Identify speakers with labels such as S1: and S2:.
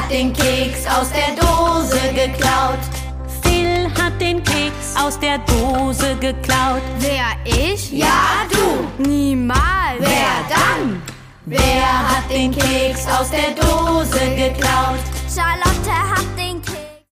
S1: hat den Keks aus der Dose geklaut.
S2: Phil hat den Keks aus der Dose geklaut.
S3: Wer, ich?
S1: Ja, du.
S3: Niemals.
S1: Wer dann? Wer hat den Keks aus der Dose geklaut?
S3: Charlotte hat